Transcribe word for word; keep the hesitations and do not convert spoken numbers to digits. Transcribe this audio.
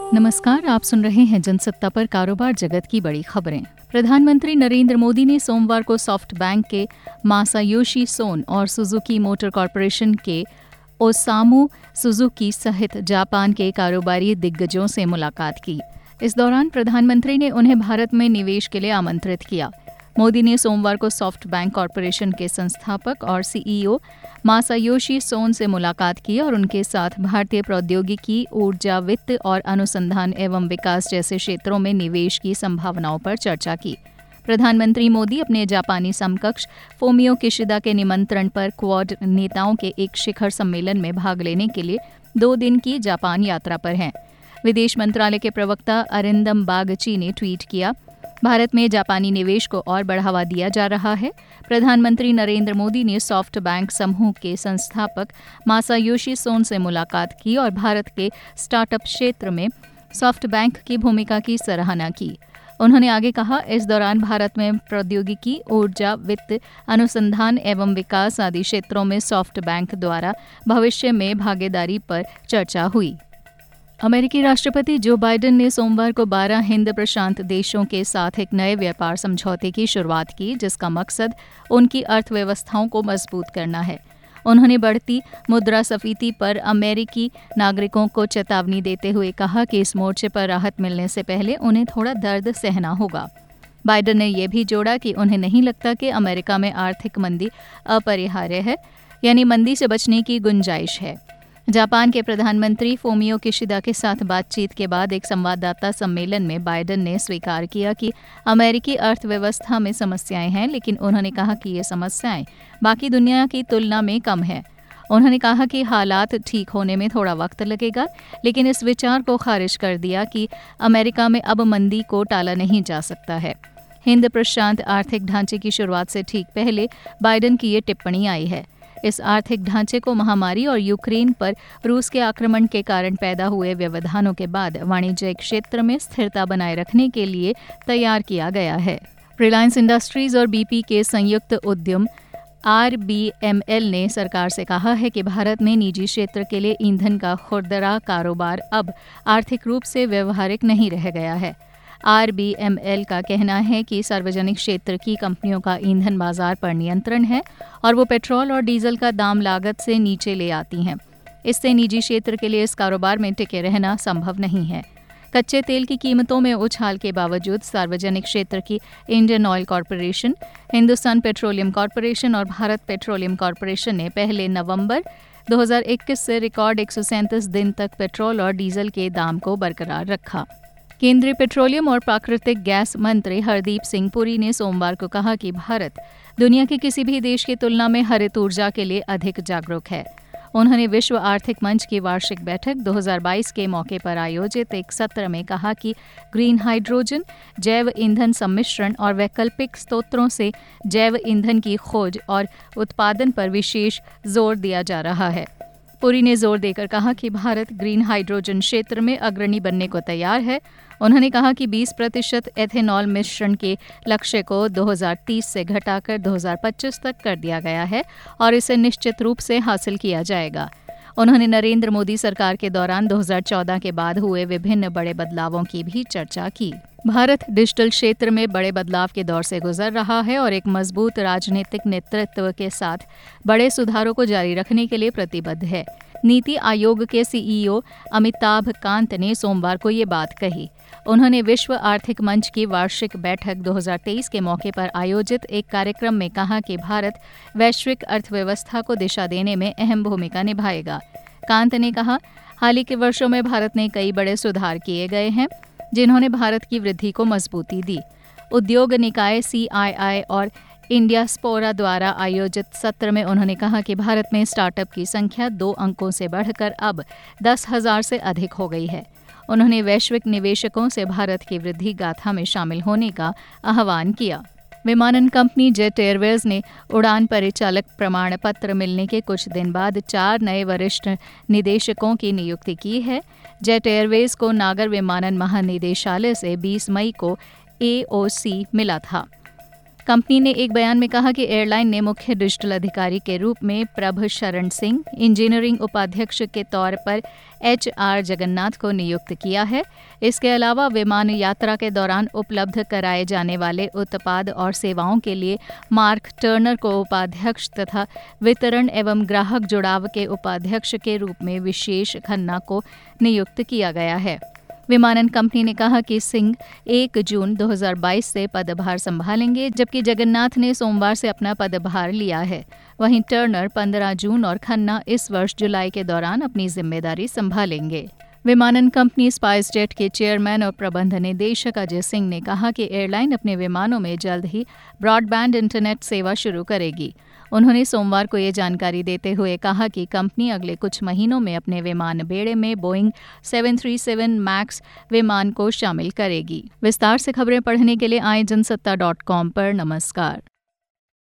नमस्कार, आप सुन रहे हैं जनसत्ता पर कारोबार जगत की बड़ी खबरें। प्रधानमंत्री नरेंद्र मोदी ने सोमवार को सॉफ्ट बैंक के मासायोशी सोन और सुजुकी मोटर कॉरपोरेशन के ओसामू सुजुकी सहित जापान के कारोबारी दिग्गजों से मुलाकात की। इस दौरान प्रधानमंत्री ने उन्हें भारत में निवेश के लिए आमंत्रित किया। मोदी ने सोमवार को सॉफ्ट बैंक कॉरपोरेशन के संस्थापक और सीईओ मासायोशी सोन से मुलाकात की और उनके साथ भारतीय प्रौद्योगिकी, ऊर्जा, वित्त और अनुसंधान एवं विकास जैसे क्षेत्रों में निवेश की संभावनाओं पर चर्चा की। प्रधानमंत्री मोदी अपने जापानी समकक्ष फूमियो किशिदा के निमंत्रण पर क्वाड नेताओं के एक शिखर सम्मेलन में भाग लेने के लिए दो दिन की जापान यात्रा पर हैं। विदेश मंत्रालय के प्रवक्ता अरिंदम बागची ने ट्वीट किया, भारत में जापानी निवेश को और बढ़ावा दिया जा रहा है। प्रधानमंत्री नरेंद्र मोदी ने सॉफ्ट बैंक समूह के संस्थापक मासायोशी सोन से मुलाकात की और भारत के स्टार्टअप क्षेत्र में सॉफ्ट बैंक की भूमिका की सराहना की। उन्होंने आगे कहा, इस दौरान भारत में प्रौद्योगिकी, ऊर्जा, वित्त, अनुसंधान एवं विकास आदि क्षेत्रों में सॉफ्ट बैंक द्वारा भविष्य में भागीदारी पर चर्चा हुई। अमेरिकी राष्ट्रपति जो बाइडेन ने सोमवार को बारह हिंद प्रशांत देशों के साथ एक नए व्यापार समझौते की शुरुआत की, जिसका मकसद उनकी अर्थव्यवस्थाओं को मजबूत करना है। उन्होंने बढ़ती मुद्रास्फीति पर अमेरिकी नागरिकों को चेतावनी देते हुए कहा कि इस मोर्चे पर राहत मिलने से पहले उन्हें थोड़ा दर्द सहना होगा। बाइडेन ने यह भी जोड़ा कि उन्हें नहीं लगता कि अमेरिका में आर्थिक मंदी अपरिहार्य है, यानी मंदी से बचने की गुंजाइश है। जापान के प्रधानमंत्री फूमियो किशिदा के साथ बातचीत के बाद एक संवाददाता सम्मेलन में बाइडेन ने स्वीकार किया कि अमेरिकी अर्थव्यवस्था में समस्याएं हैं, लेकिन उन्होंने कहा कि ये समस्याएं बाकी दुनिया की तुलना में कम है। उन्होंने कहा कि हालात ठीक होने में थोड़ा वक्त लगेगा, लेकिन इस विचार को खारिज कर दिया कि अमेरिका में अब मंदी को टाला नहीं जा सकता है। हिंद प्रशांत आर्थिक ढांचे की शुरुआत से ठीक पहले बाइडेन की ये टिप्पणी आई है। इस आर्थिक ढांचे को महामारी और यूक्रेन पर रूस के आक्रमण के कारण पैदा हुए व्यवधानों के बाद वाणिज्यिक क्षेत्र में स्थिरता बनाए रखने के लिए तैयार किया गया है। रिलायंस इंडस्ट्रीज और बीपी के संयुक्त उद्यम आर बी एम एल ने सरकार से कहा है कि भारत में निजी क्षेत्र के लिए ईंधन का खुदरा कारोबार अब आर्थिक रूप से व्यवहारिक नहीं रह गया है। आर बी एम एल का कहना है कि सार्वजनिक क्षेत्र की कंपनियों का ईंधन बाजार पर नियंत्रण है और वो पेट्रोल और डीजल का दाम लागत से नीचे ले आती हैं। इससे निजी क्षेत्र के लिए इस कारोबार में टिके रहना संभव नहीं है। कच्चे तेल की कीमतों में उछाल के बावजूद सार्वजनिक क्षेत्र की Indian Oil Corporation, Hindustan Petroleum Corporation और भारत पेट्रोलियम कॉरपोरेशन ने पहले नवंबर दो हज़ार इक्कीस से रिकॉर्ड एक सौ सैंतीस दिन तक पेट्रोल और डीजल के दाम को बरकरार रखा। केंद्रीय पेट्रोलियम और प्राकृतिक गैस मंत्री हरदीप सिंह पुरी ने सोमवार को कहा कि भारत दुनिया के किसी भी देश की तुलना में हरित ऊर्जा के लिए अधिक जागरूक है। उन्होंने विश्व आर्थिक मंच की वार्षिक बैठक दो हज़ार बाईस के मौके पर आयोजित एक सत्र में कहा कि ग्रीन हाइड्रोजन, जैव ईंधन सम्मिश्रण और वैकल्पिक स्रोतों से जैव ईंधन की खोज और उत्पादन पर विशेष जोर दिया जा रहा है। पुरी ने जोर देकर कहा कि भारत ग्रीन हाइड्रोजन क्षेत्र में अग्रणी बनने को तैयार है। उन्होंने कहा कि बीस प्रतिशत एथेनॉल मिश्रण के लक्ष्य को दो हज़ार तीस से घटाकर दो हज़ार पच्चीस तक कर दिया गया है और इसे निश्चित रूप से हासिल किया जाएगा। उन्होंने नरेंद्र मोदी सरकार के दौरान दो हज़ार चौदह के बाद हुए विभिन्न बड़े बदलावों की भी चर्चा की। भारत डिजिटल क्षेत्र में बड़े बदलाव के दौर से गुजर रहा है और एक मजबूत राजनीतिक नेतृत्व के साथ बड़े सुधारों को जारी रखने के लिए प्रतिबद्ध है। नीति आयोग के सीईओ अमिताभ कांत ने सोमवार को ये बात कही। उन्होंने विश्व आर्थिक मंच की वार्षिक बैठक दो हज़ार तेईस के मौके पर आयोजित एक कार्यक्रम में कहा कि भारत वैश्विक अर्थव्यवस्था को दिशा देने में अहम भूमिका निभाएगा। कांत ने कहा, हाल ही के वर्षों में भारत ने कई बड़े सुधार किए गए हैं, जिन्होंने भारत की वृद्धि को मजबूती दी। उद्योग निकाय सी आई आई और इंडिया स्पोरा द्वारा आयोजित सत्र में उन्होंने कहा कि भारत में स्टार्टअप की संख्या दो अंकों से बढ़कर अब दस हजार से अधिक हो गई है। उन्होंने वैश्विक निवेशकों से भारत की वृद्धि गाथा में शामिल होने का आह्वान किया। विमानन कंपनी जेट एयरवेज ने उड़ान परिचालक प्रमाण पत्र मिलने के कुछ दिन बाद चार नए वरिष्ठ निदेशकों की नियुक्ति की है। जेट एयरवेज को नागर विमानन महानिदेशालय से बीस मई को ए ओ सी मिला था। कंपनी ने एक बयान में कहा कि एयरलाइन ने मुख्य डिजिटल अधिकारी के रूप में प्रभ शरण सिंह, इंजीनियरिंग उपाध्यक्ष के तौर पर एच आर जगन्नाथ को नियुक्त किया है। इसके अलावा विमान यात्रा के दौरान उपलब्ध कराए जाने वाले उत्पाद और सेवाओं के लिए मार्क टर्नर को उपाध्यक्ष तथा वितरण एवं ग्राहक जुड़ाव के उपाध्यक्ष के रूप में विशेष खन्ना को नियुक्त किया गया है। विमानन कंपनी ने कहा कि सिंह एक जून दो हज़ार बाईस से पदभार संभालेंगे, जबकि जगन्नाथ ने सोमवार से अपना पदभार लिया है। वहीं टर्नर पंद्रह जून और खन्ना इस वर्ष जुलाई के दौरान अपनी जिम्मेदारी संभालेंगे। विमानन कंपनी स्पाइस जेट के चेयरमैन और प्रबंध निदेशक अजय सिंह ने कहा कि एयरलाइन अपने विमानों में जल्द ही ब्रॉडबैंड इंटरनेट सेवा शुरू करेगी। उन्होंने सोमवार को ये जानकारी देते हुए कहा कि कंपनी अगले कुछ महीनों में अपने विमान बेड़े में Boeing seven three seven MAX विमान को शामिल करेगी। विस्तार से खबरें पढ़ने के लिए आए जनसत्ता डॉट कॉम पर नमस्कार।